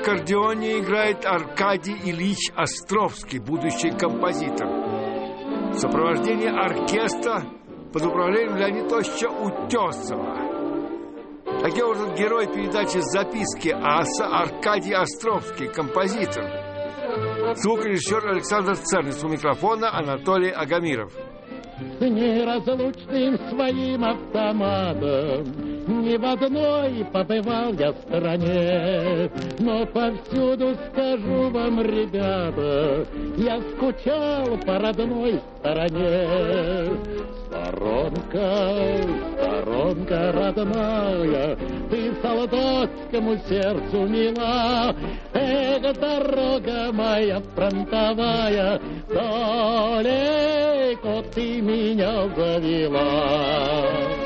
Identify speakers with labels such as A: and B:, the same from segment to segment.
A: аккордеоне играет Аркадий Ильич Островский, будущий композитор. В сопровождении оркестра под управлением Леонида Осиповича Утесова. Таким образом, герой передачи «Записки аса» Аркадий Островский, композитор. Звукорежиссер Александр Цернец, у микрофона Анатолий Агамиров.
B: С неразлучным своим автоматом ни в одной побывал я стране, но повсюду скажу вам, ребята, я скучал по родной стороне. Сторонка, сторонка родная, ты солдатскому сердцу мила. Эх, дорога моя фронтовая, далеко ты меня завела.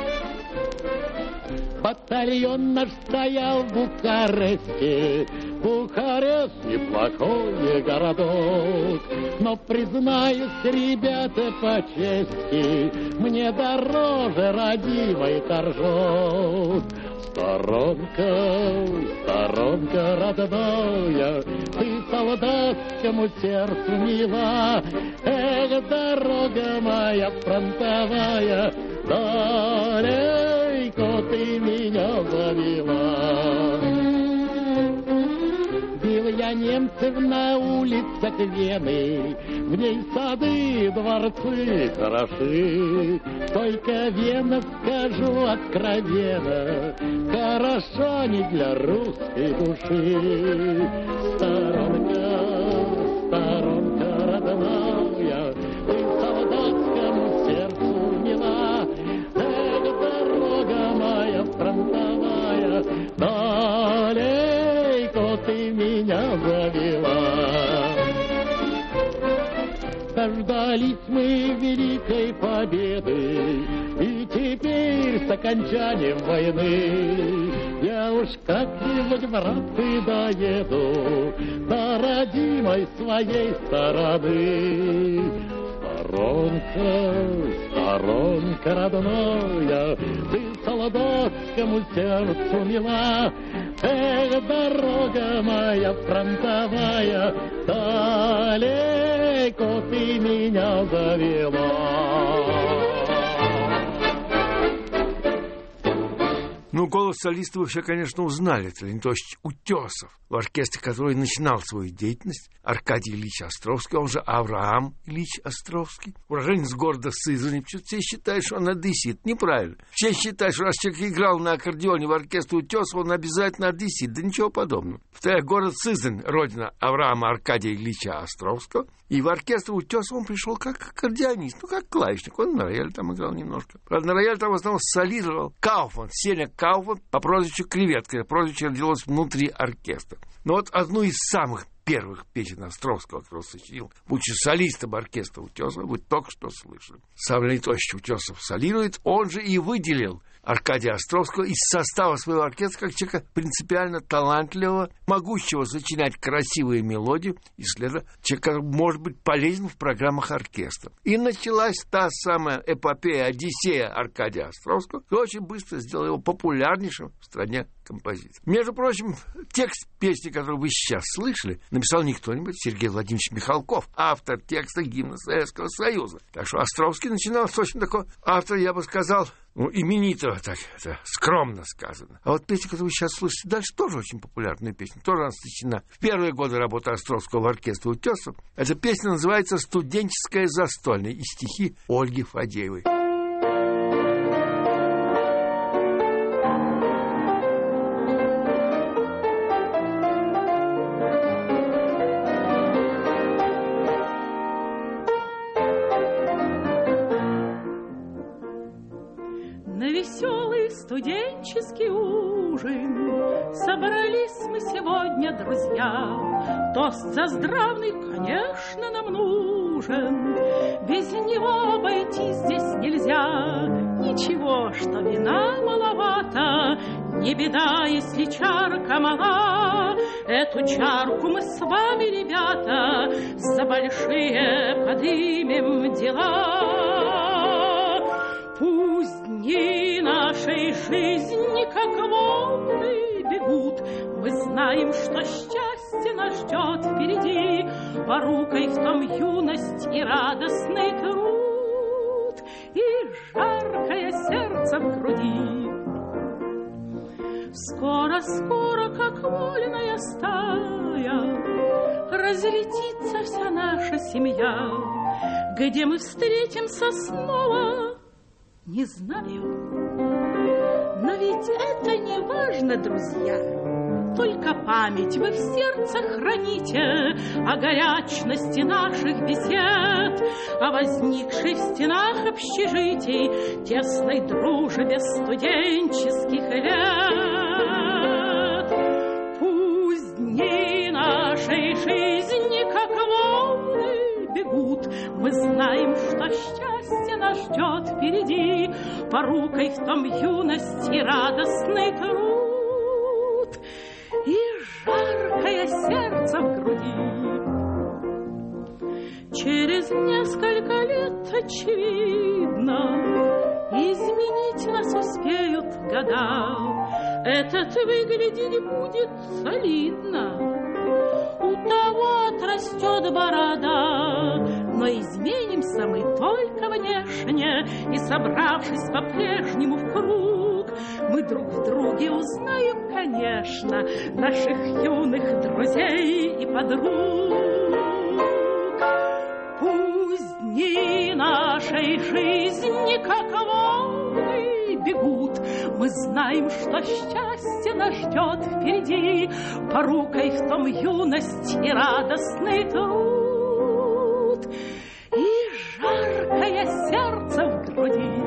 B: Батальон наш стоял в Бухаресте. Бухарест неплохой городок, но, признаюсь, ребята, по чести, мне дороже родимый торжок. Сторонка, сторонка родная, ты солдатскому сердцу мила. Эх, дорога моя фронтовая, далеко ты меня завела. Бил я немцев на улицах Вены, в ней сады, дворцы хороши. Только Вена, скажу откровенно, хороша не для русской души. Сторонка, сторонка родная, ты солдатскому сердцу мила. Эх, дорога моя фронтовая, далеко ты меня завела. Дождались мы великой победы, и теперь с окончанием войны я уж как-нибудь, братцы, доеду до родимой своей стороны. Сторонка, сторонка родная, ты солдатскому сердцу мила. Эх, дорога моя фронтовая, далеко ты меня завела.
A: Ну, голос солиста вы все, конечно, узнали. Это Леонид Осипович Утесов, в оркестре который начинал свою деятельность. Аркадий Ильич Островский, он же Авраам Ильич Островский. Уроженец города Сызрани. Почему все считают, что он одессит? Неправильно. Все считают, что раз человек играл на аккордеоне в оркестре Утесова, он обязательно одессит. Да ничего подобного. Повторяю, город Сызрань, родина Авраама Аркадия Ильича Островского. И в оркестр Утесова он пришел как аккордеонист, ну, как клавишник. Он на рояле там играл немножко. Правда, на рояле там в основном солировал Кауфман, Сеня Кауфман по прозвищу Креветка. Прозвище родилось внутри оркестра. Но вот одну из самых первых песен Островского, которую сочинил, будучи солистом оркестра Утесова, вы только что слышали. Сам Леонид Осипович Утесов солирует, он же и выделил Аркадия Островского из состава своего оркестра как человека принципиально талантливого, могущего сочинять красивые мелодии, и, следовательно, человека, который может быть полезен в программах оркестра. И началась та самая эпопея, одиссея Аркадия Островского, которая очень быстро сделала его популярнейшим в стране композитором. Между прочим, текст песни, которую вы сейчас слышали, написал не кто-нибудь, Сергей Владимирович Михалков, автор текста гимна Советского Союза. Так что Островский начинал с очень такого автора, я бы сказал, именитого, так это скромно сказано. А вот песня, которую вы сейчас слышите дальше, тоже очень популярная песня. Тоже она сочинена в первые годы работы Островского в оркестре Утесов. Эта песня называется «Студенческая застольная» и стихи Ольги Фадеевой.
C: Студенческий ужин. Собрались мы сегодня, друзья. Тост за здравный, конечно, нам нужен. Без него обойтись здесь нельзя. Ничего, что вина маловато. Не беда, если чарка мала. Эту чарку мы с вами, ребята, за большие подымем дела. Пусть дни нашей жизни как волны бегут, мы знаем, что счастье счастье нас ждет впереди, порукой в том юность и радостный труд, и жаркое сердце в груди. Скоро-скоро, как вольная стая, разлетится вся наша семья. Где мы встретимся снова, не знаю. Но ведь это не важно, друзья. Только память вы в сердце храните о горячности наших бесед, о возникшей в стенах общежитий тесной дружбе студенческих лет. Пусть дни нашей жизни, как волны, бегут, мы знаем, что счастье нас ждет впереди, порукой в том юность и радостный труд, и жаркое сердце в груди. Через несколько лет, очевидно, изменить нас успеют года. Этот выглядеть будет солидно, у того отрастет борода. Но изменимся мы только внешне, и, собравшись по-прежнему в круг, мы друг в друге узнаем, конечно, наших юных друзей и подруг. Пусть дни нашей жизни, как волны, бегут, мы знаем, что счастье нас ждет впереди, порукой в том юность и радостный труд, и жаркое сердце в груди.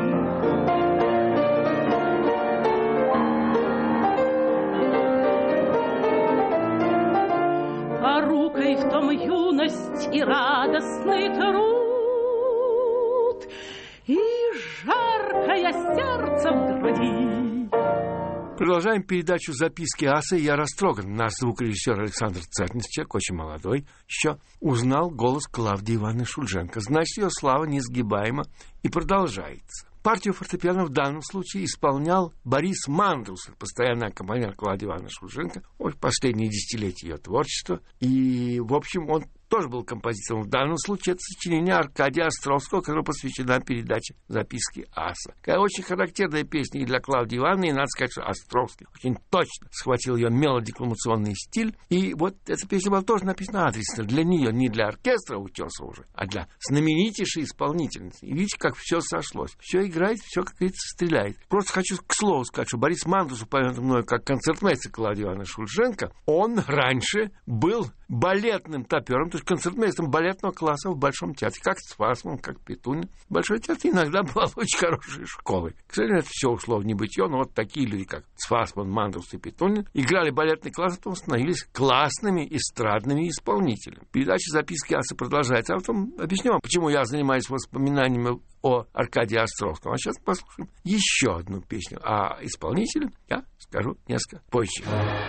C: Порукой в том юность и радостный труд, и жаркое сердце в груди.
A: Продолжаем передачу «Записки асы». Я растроган. Наш звукорежиссер Александр Цернис, человек очень молодой, еще узнал голос Клавдии Ивановны Шульженко. Значит, ее слава несгибаема и продолжается. Партию фортепиано в данном случае исполнял Борис Мандрус, постоянный аккомпаньер Клавдии Ивановны Шульженко, последние десятилетия ее творчества. И, в общем, он тоже был композитором. В данном случае это сочинение Аркадия Островского, которое посвящено передаче «Записки аса». Такая очень характерная песня и для Клавдии Ивановны, и надо сказать, что Островский очень точно схватил ее мелодекламационный стиль. И вот эта песня была тоже написана адресно для нее, не для оркестра Утесова уже, а для знаменитейшей исполнительницы. И видите, как все сошлось. Все играет, все, как говорится, стреляет. Просто хочу к слову сказать, что Борис Мандрус, упомянутый мною как концертмейстер Клавдии Ивановны Шульженко, он раньше был балетным топером, то есть концертмейстером балетного класса в Большом театре, как Цфасман, как Петунин. Большой театр иногда бывал очень хорошей школой. К сожалению, это все ушло в небытие, но вот такие люди, как Цфасман, Мандрус и Петунин, играли балетный класс, а потом становились классными эстрадными исполнителями. Передача «Записки аса» продолжается. А потом объясню вам, почему я занимаюсь воспоминаниями о Аркадии Островском. А сейчас послушаем еще одну песню. А исполнителя я скажу несколько позже.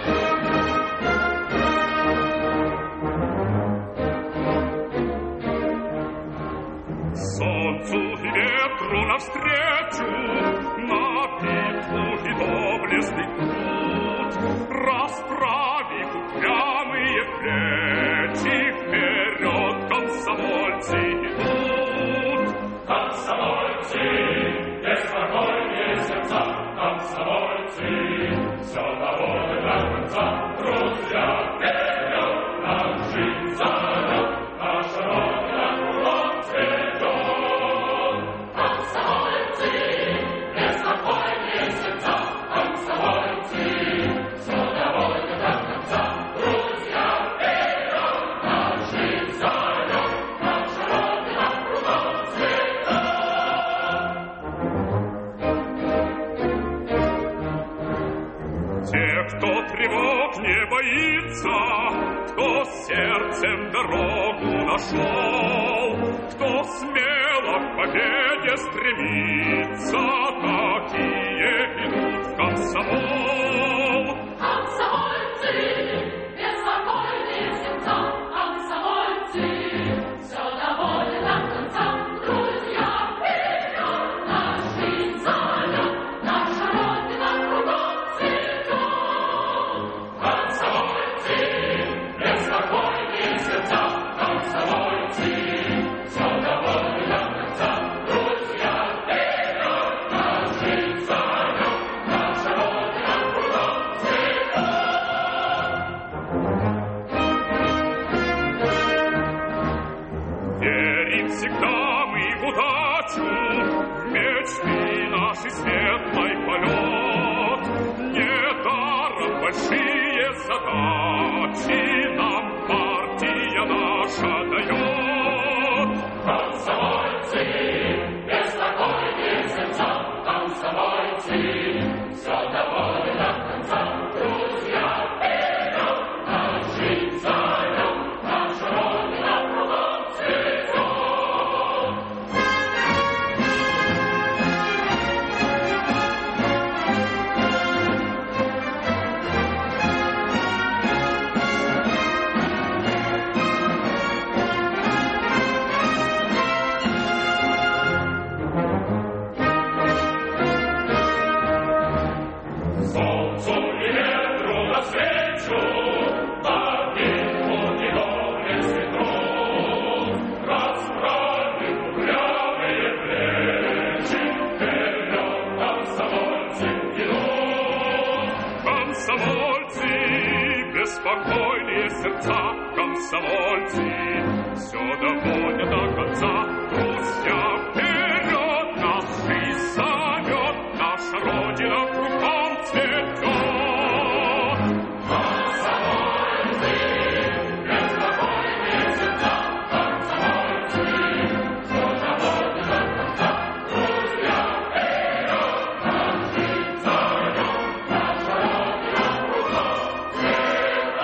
D: Солнцу и ветру навстречу, на битву и доблестный путь, расправив упрямые плечи, вперед комсомольцы идут. Комсомольцы, беспокойные сердца, комсомольцы, все доводят до конца, друзья, вперед, нам жизнь зовет, наша Родина кругом цветет. Комсомольцы, беспокойные сердца, комсомольцы, все доводят до конца, друзья, вперед, нам жизнь зовет, наша Родина кругом цветет. Те, кто тревог не боится, кто сердцем дорогу нашел, кто смело к победе стремится, такие идут в комсомол. Комсомольцы, беспокойные сердца, комсомольцы, все доводят до конца, друзья, вперед, наш жизнь зовет, наша Родина кругом цветет. Комсомольцы, всегда мы в удачу, мечты наши светлый полет. Недаром большие задачи нам партия наша дает. Комсомольцы, беспокойные сердца, комсомольцы, все довольно до конца. Друзья, вперед, наш жизнь зовет, наша Родина кругом цветет. Спокойные сердца, комсомольцы, все доводят до конца. Друзья, вперед, нас жизнь зовет, наша Родина кругом цветет. Комсомольцы, беспокойные сердца, комсомольцы, все доводят до конца. Друзья, вперед, нас жизнь зовет, наша Родина кругом цветет.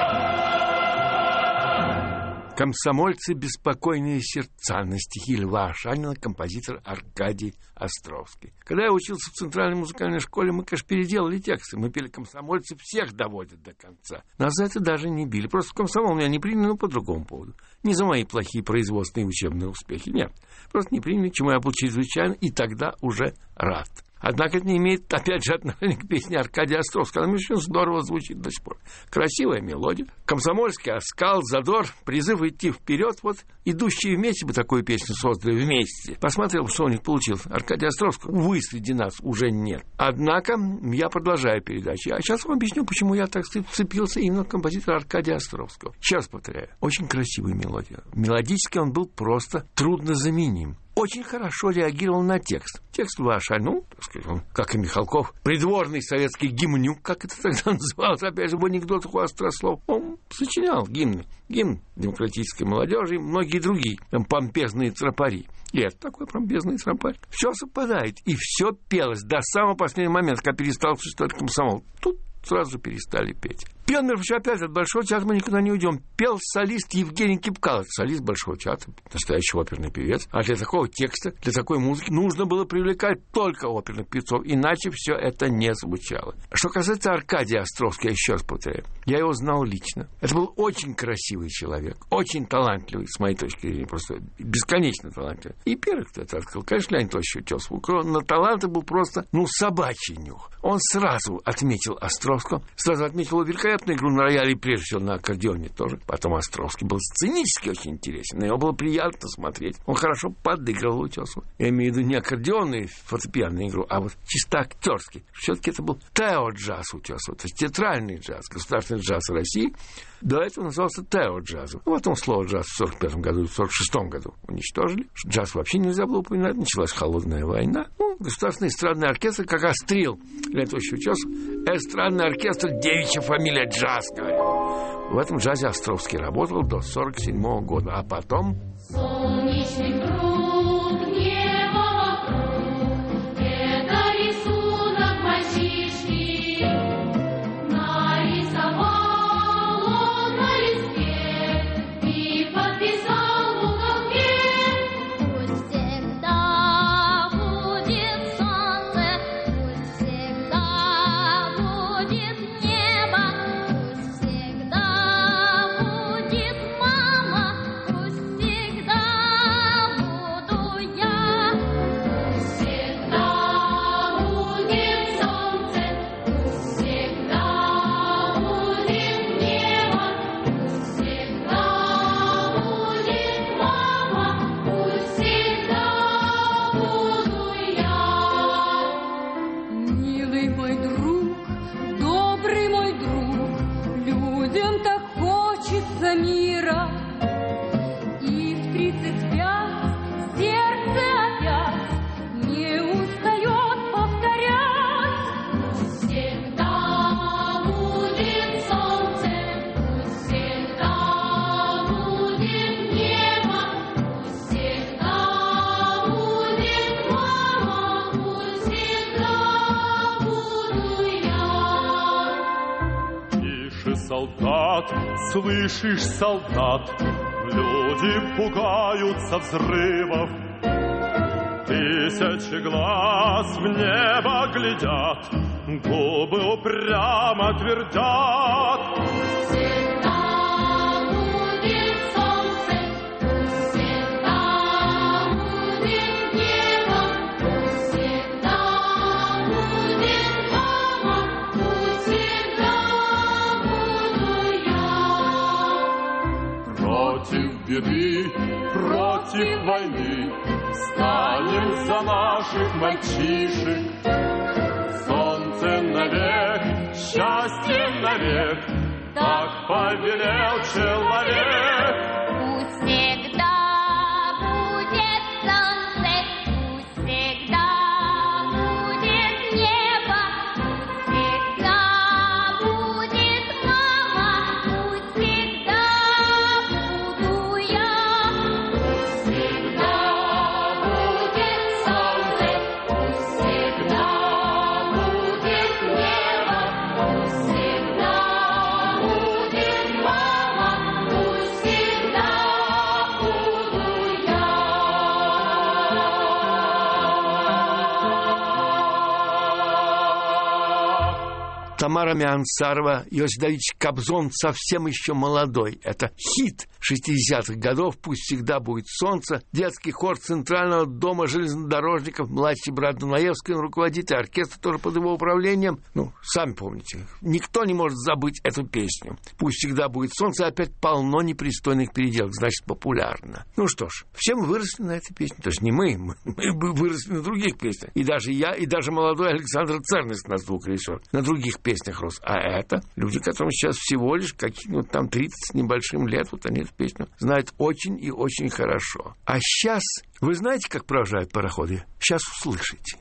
A: «Комсомольцы. Беспокойные сердца» на стихи Льва Ашанина, композитор Аркадий Островский. Когда я учился в Центральной музыкальной школе, мы, конечно, переделали тексты. Мы пели «Комсомольцы всех доводят до конца». Нас за это даже не били. Просто в комсомол меня не приняли, но по другому поводу. Не за мои плохие производственные учебные успехи, нет. Просто не приняли, чему я был чрезвычайно, и тогда уже рад. Однако это не имеет, опять же, отношения к песне Аркадия Островского. Она очень здорово звучит до сих пор. Красивая мелодия, комсомольский оскал, задор, призыв идти вперед. Вот идущие вместе бы такую песню создали вместе. Посмотрел, что у них получилось. Аркадия Островского, увы, среди нас уже нет. Однако я продолжаю передачу. А сейчас вам объясню, почему я так вцепился именно в композитора Аркадия Островского. Сейчас повторяю. Очень красивая мелодия. Мелодически он был просто труднозаменим. Очень хорошо реагировал на текст. Текст ваш, так сказать, он, как и Михалков, придворный советский гимнюк, как это тогда называлось, опять же, в анекдотах у Острослов. Он сочинял гимны. Гимн демократической молодежи и многие другие, там, помпезные тропари. И это такой помпезный тропарь. Все совпадает, и все пелось до самого последнего момента, когда перестал существовать комсомол. Тут сразу перестали петь. Пел, между прочим, опять от Большого театра мы никуда не уйдем. Пел солист Евгений Кипкало, солист Большого театра, настоящий оперный певец. А для такого текста, для такой музыки нужно было привлекать только оперных певцов, иначе все это не звучало. Что касается Аркадия Островского, я еще раз повторяю, я его знал лично. Это был очень красивый человек, очень талантливый, с моей точки зрения, просто бесконечно талантливый. И первый, кто это открыл, конечно, Леонид Товарищевич Утесов. На таланты был просто, собачий нюх. Он сразу отметил Островского, сразу отметил его великолепную игру на рояле и, прежде всего, на аккордеоне тоже. Потом Островский был сценически очень интересен. На него было приятно смотреть. Он хорошо подыгрывал Утесову. Я имею в виду не аккордеонную фортепианную игру, а вот чисто актерский. Все-таки это был тео-джаз Утесова, то есть театральный джаз, государственный джаз России. До этого назывался тео-джазом. Потом слово «джаз» в 1945 году и в 1946 году уничтожили. Джаз вообще нельзя было упоминать. Началась холодная война. Государственный эстрадный оркестр, как острил Леонид Товарищевич Утесов. Эстрадный оркестр, девичья фамилия джаз, говорил. В этом джазе Островский работал до 1947 года. А потом...
E: Солнечный круг, небо вокруг, это рисунок мальчишки. Нарисовал он на листе и подписал в уголке. Пусть всегда будет солнце, пусть всегда будет небо, пусть всегда будет мама, пусть всегда буду я. Пусть всегда будет солнце, пусть всегда будет небо, пусть всегда будет мама, пусть всегда буду я.
F: Милый мой друг, добрый мой друг, людям так хочется мира. И в 35
G: солдат, слышишь, солдат, люди пугаются взрывов. Тысячи глаз в небо глядят, губы упрямо твердят.
E: Всегда будет солнце, всегда будет небо, всегда будет мама, всегда буду я.
G: Против беды, против войны станем за наших мальчишек. Солнце навек, счастье навек, так повелел человек.
E: Пусть всегда будет солнце, пусть всегда будет небо, пусть всегда будет мама, пусть всегда буду я. Пусть всегда будет солнце, пусть всегда будет небо, пусть всегда будет мама, пусть всегда буду я.
A: Тамара Миансарова, Иосиф Давидович Кобзон совсем еще молодой. Это хит 60-х годов «Пусть всегда будет солнце». Детский хор Центрального дома железнодорожников, младший брат Дунаевский, он руководит, и оркестр тоже под его управлением. Ну, сами помните, никто не может забыть эту песню. «Пусть всегда будет солнце», опять полно непристойных переделок, значит, популярно. Ну что ж, все мы выросли на этой песне. То есть не мы выросли на других песнях. И даже я, и даже молодой Александр Цернес, наш звукорежиссер, на других песнях рос. А это люди, которым сейчас всего лишь какие-нибудь там 30 с небольшим лет, вот они эту песню знают очень и очень хорошо. А сейчас, вы знаете, как провожают пароходы? Сейчас услышите.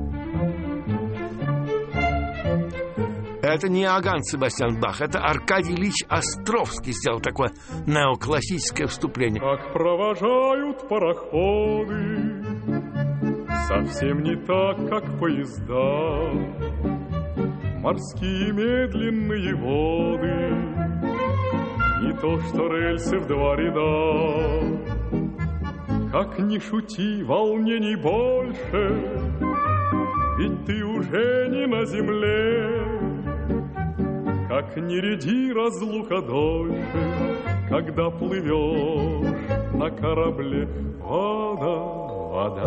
A: Это не Иоганн Себастьян Бах, это Аркадий Ильич Островский сделал такое неоклассическое вступление.
G: Как провожают пароходы, совсем не так, как поезда. Морские медленные воды, не то что рельсы в два ряда. Как ни шути, волнений больше, ведь ты уже не на земле. Как ни ряди, разлука дольше, когда плывешь на корабле. Вода, вода,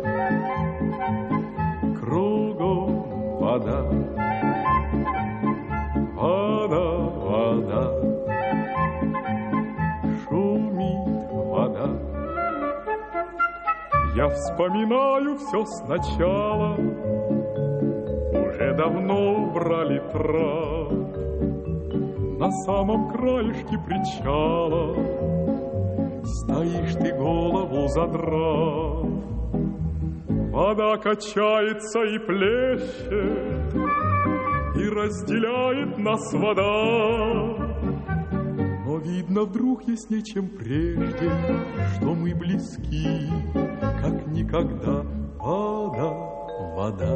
G: кругом вода. Вода, вода, шумит вода. Я вспоминаю все сначала, уже давно убрали трап. На самом краешке причала стоишь ты, голову задрав. Вода качается и плещет, и разделяет нас вода. Но видно, вдруг яснее, чем прежде, что мы близки, как никогда. Вода, вода,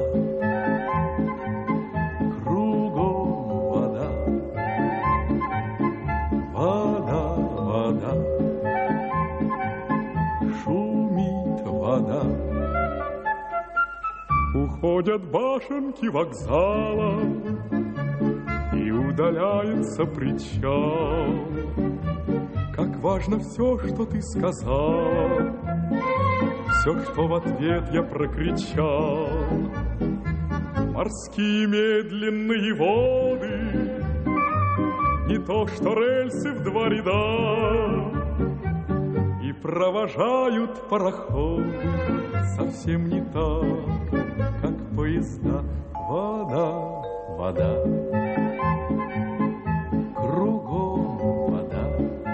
G: кругом вода. Вода, вода, шумит вода. Уходят башенки вокзала, и удаляется причал. Как важно все, что ты сказал, все, что в ответ я прокричал. Морские медленные воды, не то что рельсы в два ряда, и провожают пароходы совсем не так, как поезда. Вода, вода, кругом вода.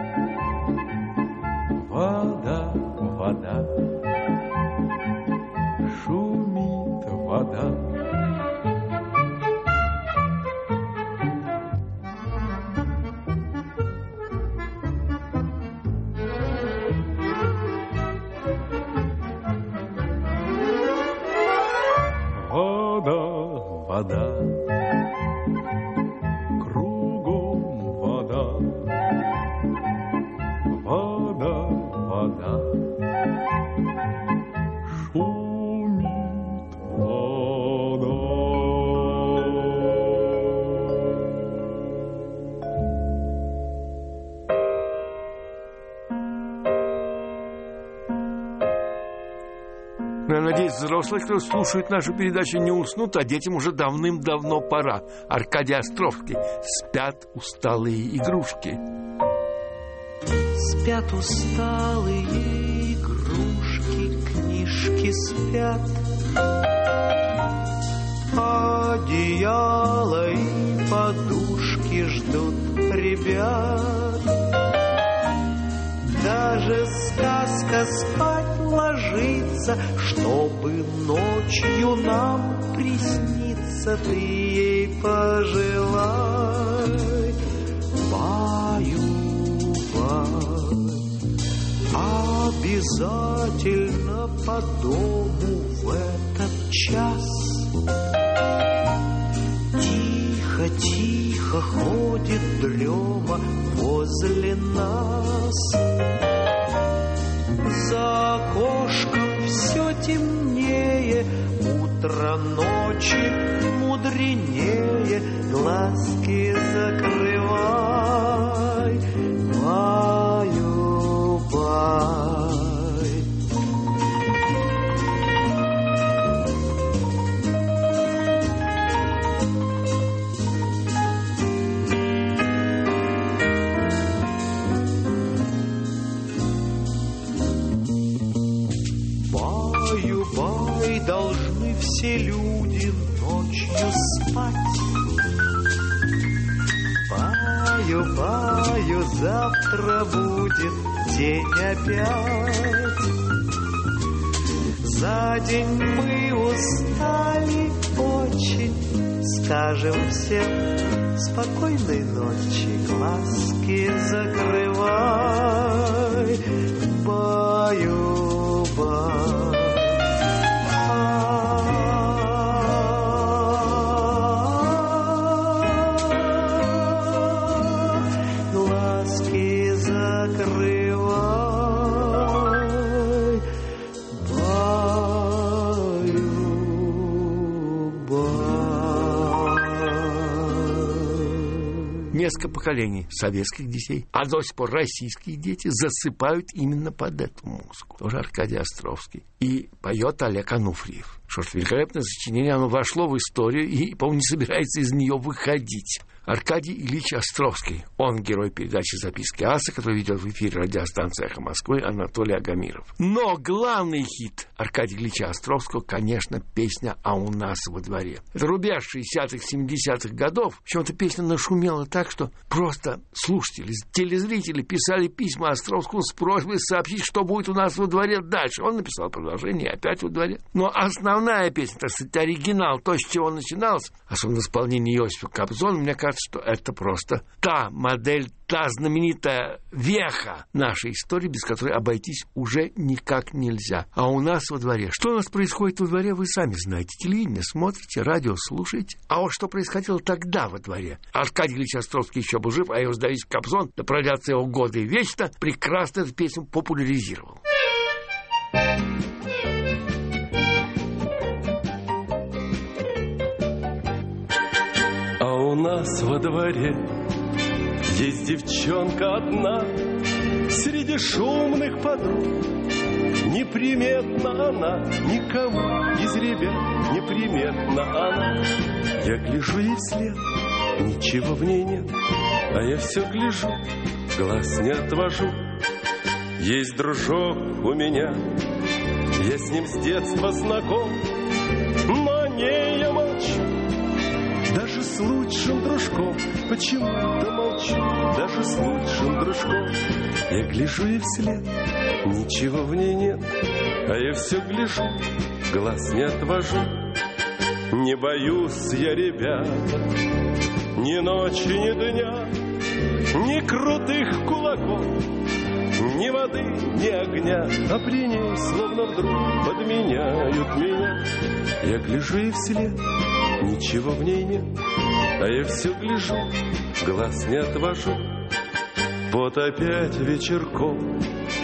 G: Вода, вода, шумит вода. Вода, вода, кругом вода. Шумит вода.
A: Я надеюсь, взрослые, кто слушает нашу передачу, не уснут, а детям уже давным-давно пора. Аркадий Островский. «Спят усталые игрушки».
H: Спят усталые игрушки, книжки спят, одеяло и подушки ждут ребят. Даже сказка спать ложится, чтобы ночью нам присниться. Ты ей пожелай, баю-бай, обязательно по дому в этот час. Тихо-тихо ходит дрема возле нас. За окошком все темнее, утро ночи мудренее. Глазки закрывай, баю-бай. Баю-бай, должны все люди ночью спать. Баю-баю, завтра будет день опять. За день мы устали очень, скажем всем спокойной ночи. Глазки закрывай, баю-бай. Глазки закрывай, баю-бай.
A: Несколько поколений советских детей, а до сих пор российские дети засыпают именно под эту музыку. Тоже Аркадий Островский. И поет Олег Ануфриев. Что ж, великолепное сочинение, оно вошло в историю и, по-моему, не собирается из нее выходить. Аркадий Ильич Островский. Он герой передачи «Записки аса», который ведет в эфире радиостанции «Эхо Москвы» Анатолий Агамиров. Но главный хит Аркадия Ильича Островского, конечно, песня «А у нас во дворе». Это рубеж 60-х, 70-х годов. Причем эта песня нашумела так, что просто слушатели, телезрители писали письма Островскому с просьбой сообщить, что будет у нас во дворе дальше. Он написал продолжение, опять во дворе. Но основная песня, так сказать, оригинал, то, с чего начиналось, особенно в исполнении Иосифа Кобзона, мне кажется, что это просто та модель, та знаменитая веха нашей истории, без которой обойтись уже никак нельзя. А у нас во дворе. Что у нас происходит во дворе, вы сами знаете. Телевидение смотрите, радио слушаете. А вот что происходило тогда во дворе. Аркадий Ильич Островский еще был жив, а Иосиф Давидович Кобзон, да продлятся его годы вечно, прекрасно эту песню популяризировал.
G: А у нас во дворе есть девчонка одна, среди шумных подруг. Неприметна она, никому из ребят неприметна она. Я гляжу ей вслед, ничего в ней нет, а я все гляжу, глаз не отвожу. Есть дружок у меня, я с ним с детства знаком, но о ней я молчу. Даже с лучшим дружком почему-то молчу. Даже с лучшим дружком я гляжу ей вслед, ничего в ней нет, а я все гляжу, глаз не отвожу. Не боюсь я, ребята, ни ночи, ни дня, ни крутых кулаков, ни воды, ни огня, а при ней словно вдруг подменяют меня. Я гляжу ей вслед, ничего в ней нет, а я все гляжу, глаз не отвожу. Вот опять вечерком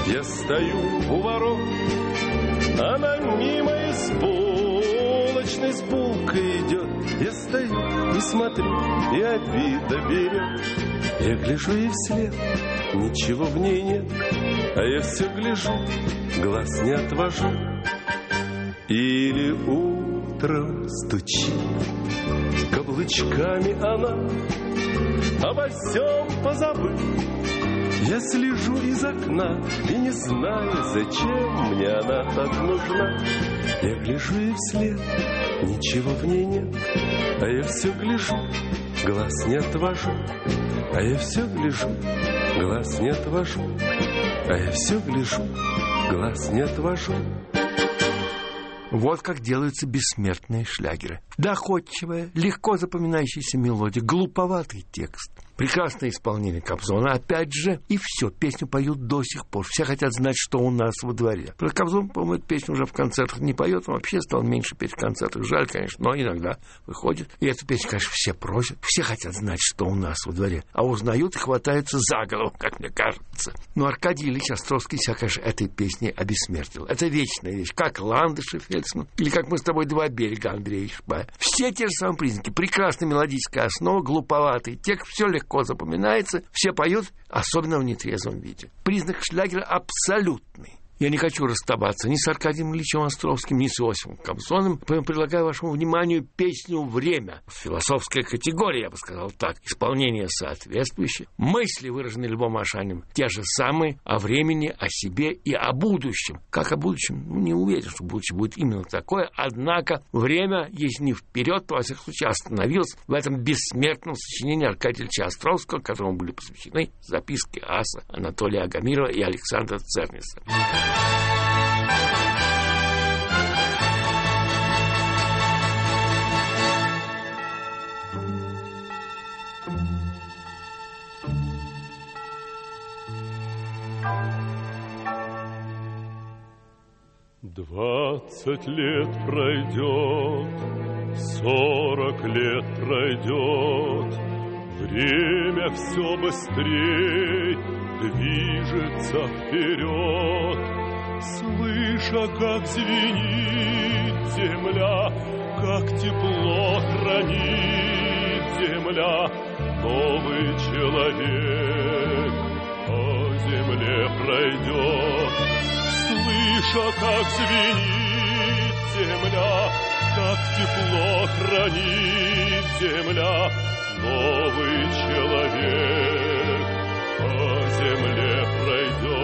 G: Я стою у ворот, она мимо из булочной с булкой идет. Я стою и смотрю, и обида берет. Я гляжу ей вслед, ничего в ней нет, а я все гляжу, глаз не отвожу. Или утром стучит каблучками она, обо всем позабыв. Я слежу из окна и не знаю, зачем мне она так нужна. Я гляжу ей вслед, ничего в ней нет, а я все гляжу, глаз не отвожу. А я все гляжу, глаз не отвожу. А я все гляжу, глаз не отвожу.
A: Вот как делаются бессмертные шлягеры. Доходчивая, легко запоминающаяся мелодия, глуповатый текст. Прекрасное исполнение Кобзона, опять же, и все, песню поют до сих пор. Все хотят знать, что у нас во дворе. Про Кобзон, по-моему, эту песню уже в концертах не поет, он вообще стал меньше петь в концертах. Жаль, конечно, но иногда выходит. И эту песню, конечно, все просят, все хотят знать, что у нас во дворе. А узнают и хватаются за голову, как мне кажется. Но Аркадий Ильич Островский себя, конечно, этой песней обессмертил. Это вечная вещь, как Ландышев, Фельдсман, или как мы с тобой «Два берега» Андрея Шпая. Все те же самые признаки. Прекрасная мелодическая основа, глуповатый текст, все легко запоминается, все поют, особенно в нетрезвом виде. Признак шлягера абсолютный. Я не хочу расставаться ни с Аркадием Ильичем Островским, ни с Иосифом Кобзоном, поэтому предлагаю вашему вниманию песню «Время». Философская категория, я бы сказал так. Исполнение соответствующее. Мысли, выраженные Львом Ашанем, те же самые о времени, о себе и о будущем. Как о будущем? Не уверен, что будущее будет именно такое. Однако время, если не вперед, то, во всяком случае, остановилось в этом бессмертном сочинении Аркадия Ильича Островского, которому были посвящены записки аса Анатолия Агамирова и Александра Церниса.
G: 20 лет пройдет, 40 лет пройдет, время все быстрей движется вперед. Слыша, как звенит земля, как тепло хранит земля, новый человек по земле пройдет. Слыша, как звенит земля, как тепло хранит земля, новый человек по земле пройдет.